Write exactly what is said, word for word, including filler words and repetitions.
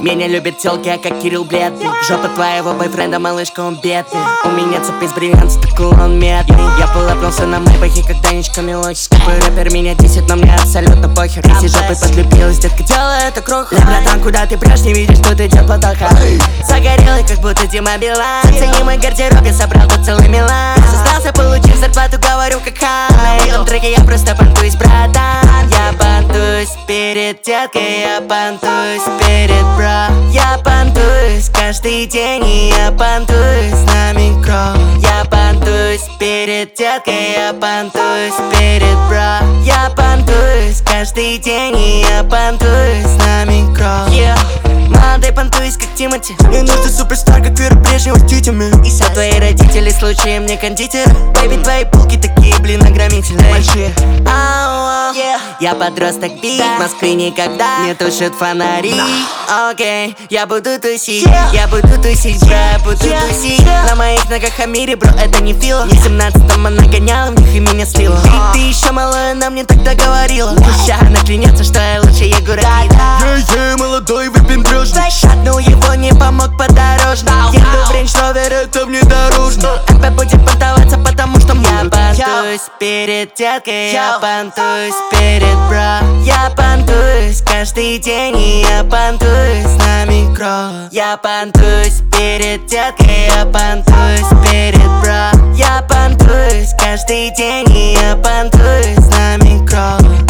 Меня любят тёлки, а как Кирилл бледный. Жопа твоего бойфренда, малышка, он бедный. У меня цепь из бриллиантов, так он медный. Я полапнулся на мэйбахе, как Данечка Милохин. Скупой рэпер, меня десять, но мне абсолютно похер. Если жопой подлюбилась, детка, делай это круг. Эй, братан, куда ты прешь, не видишь, что ты идёт платоха. Загорелый, как будто Дима Билан. Зацени мой гардероб, я собрал тут целый Милан. Создался, получив зарплату, говорю как хан. На этом треке я просто понтуюсь, братан. Я понтуюсь перед деткой, я понтуюсь перед бро. Я понтуюсь каждый день, и я понтуюсь на микро. Я понтуюсь перед деткой, я понтуюсь перед бро. Я понтуюсь каждый день, и я понтуюсь на микро. Yeah. Молодой понтуюсь, как Тимати. Мне нужен суперстар, как Вера Брежнева с титями. И все твои родители случаем не кондитер. Бэйби, твои булки такие, блин, огромительные. Большие. Ау, yeah. Я подросток бит, в Москве никогда не тушат фонари. Окей, okay. Я буду тусить, yeah. Я буду тусить, бро, я буду yeah. тусить yeah. На моих ногах Амире, бро, это не фила. В семнадцатом она гоняла в них и меня слила. Ты, ты еще малая, она мне тогда говорила. Пусть она клянется, что я лучше Егора Крида. Я молодой выпендрежный. Но его не помог подорожный. Еду в Range Rover, это внедорожный. МП будет понтоваться, потому что я понтуюсь перед деткой, я понтуюсь перед бро. Я понтуюсь каждый день, и я понтуюсь на микро. Я понтуюсь перед деткой, я понтуюсь перед бро. Я понтуюсь каждый день, и я понтуюсь на микро.